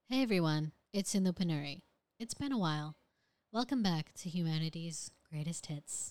Hey everyone, it's Inupanuri. It's been a while. Welcome back to Humanity's Greatest Hits.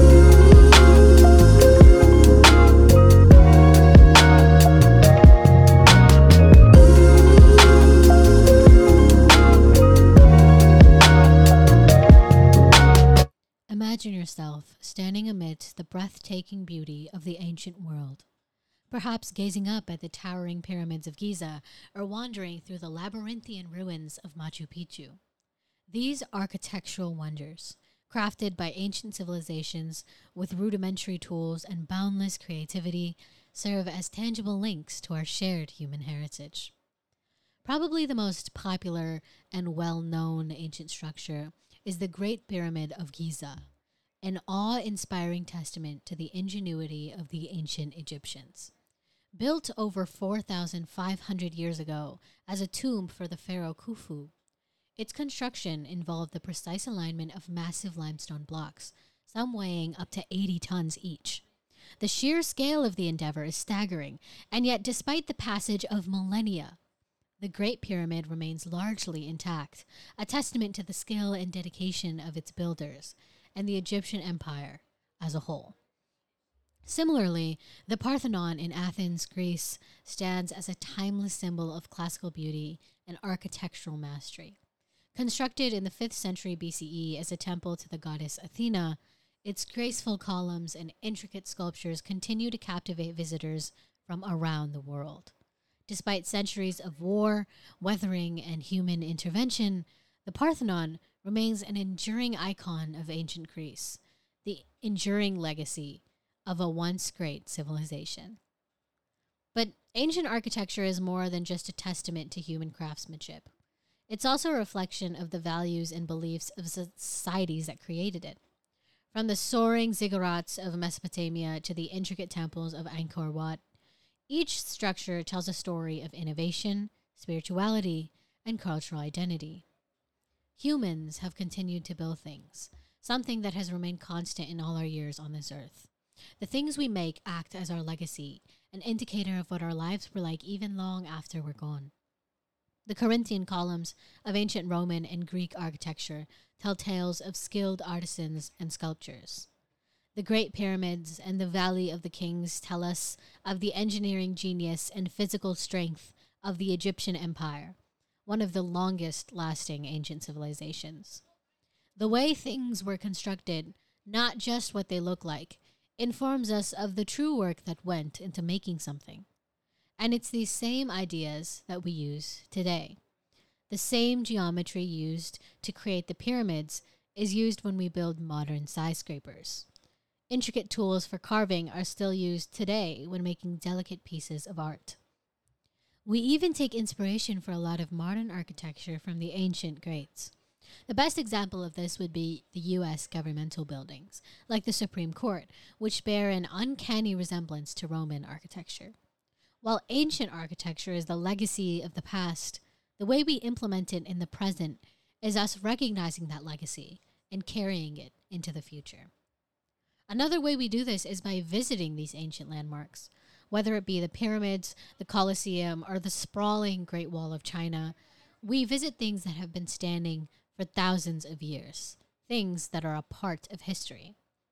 Imagine yourself standing amidst the breathtaking beauty of the ancient world, perhaps gazing up at the towering pyramids of Giza or wandering through the labyrinthian ruins of Machu Picchu. These architectural wonders, crafted by ancient civilizations with rudimentary tools and boundless creativity, serve as tangible links to our shared human heritage. Probably the most popular and well known ancient structure is the Great Pyramid of Giza, an awe inspiring testament to the ingenuity of the ancient Egyptians. Built over 4,500 years ago as a tomb for the pharaoh Khufu, its construction involved the precise alignment of massive limestone blocks, some weighing up to 80 tons each. The sheer scale of the endeavor is staggering, and yet, despite the passage of millennia, the Great Pyramid remains largely intact, a testament to the skill and dedication of its builders and the Egyptian Empire as a whole. Similarly, the Parthenon in Athens, Greece, stands as a timeless symbol of classical beauty and architectural mastery. Constructed in the 5th century BCE as a temple to the goddess Athena, its graceful columns and intricate sculptures continue to captivate visitors from around the world. Despite centuries of war, weathering, and human intervention, the Parthenon remains an enduring icon of ancient Greece, the enduring legacy of a once great civilization. But ancient architecture is more than just a testament to human craftsmanship. It's also a reflection of the values and beliefs of societies that created it. From the soaring ziggurats of Mesopotamia to the intricate temples of Angkor Wat, each structure tells a story of innovation, spirituality, and cultural identity. Humans have continued to build things, something that has remained constant in all our years on this earth. The things we make act as our legacy, an indicator of what our lives were like even long after we're gone. The Corinthian columns of ancient Roman and Greek architecture tell tales of skilled artisans and sculptors. The Great Pyramids and the Valley of the Kings tell us of the engineering genius and physical strength of the Egyptian Empire, one of the longest lasting ancient civilizations. The way things were constructed, not just what they look like, informs us of the true work that went into making something. And it's these same ideas that we use today. The same geometry used to create the pyramids is used when we build modern skyscrapers. Intricate tools for carving are still used today when making delicate pieces of art. We even take inspiration for a lot of modern architecture from the ancient greats. The best example of this would be the U.S. governmental buildings, like the Supreme Court, which bear an uncanny resemblance to Roman architecture. While ancient architecture is the legacy of the past, the way we implement it in the present is us recognizing that legacy and carrying it into the future. Another way we do this is by visiting these ancient landmarks, whether it be the pyramids, the Colosseum, or the sprawling Great Wall of China. We visit things that have been standing for thousands of years, things that are a part of history.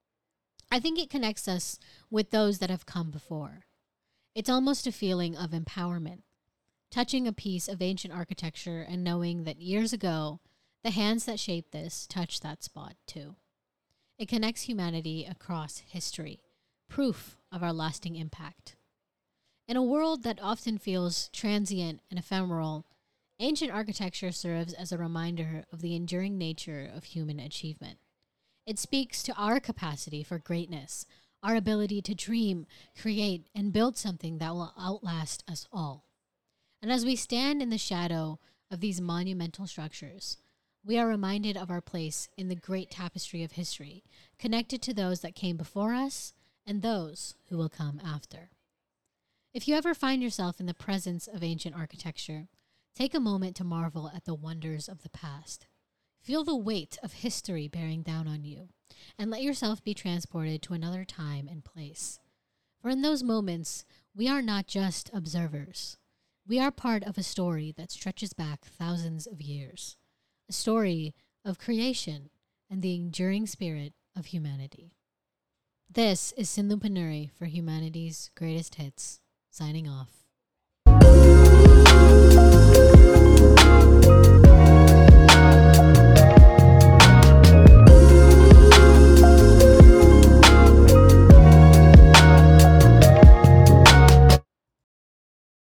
I think it connects us with those that have come before. It's almost a feeling of empowerment, touching a piece of ancient architecture and knowing that years ago, the hands that shaped this touched that spot too. It connects humanity across history, proof of our lasting impact. In a world that often feels transient and ephemeral, ancient architecture serves as a reminder of the enduring nature of human achievement. It speaks to our capacity for greatness, our ability to dream, create, and build something that will outlast us all. And as we stand in the shadow of these monumental structures, we are reminded of our place in the great tapestry of history, connected to those that came before us and those who will come after. If you ever find yourself in the presence of ancient architecture, take a moment to marvel at the wonders of the past. Feel the weight of history bearing down on you, and let yourself be transported to another time and place. For in those moments, we are not just observers. We are part of a story that stretches back thousands of years, a story of creation and the enduring spirit of humanity. This is Sinlupanuri for Humanity's Greatest Hits, signing off.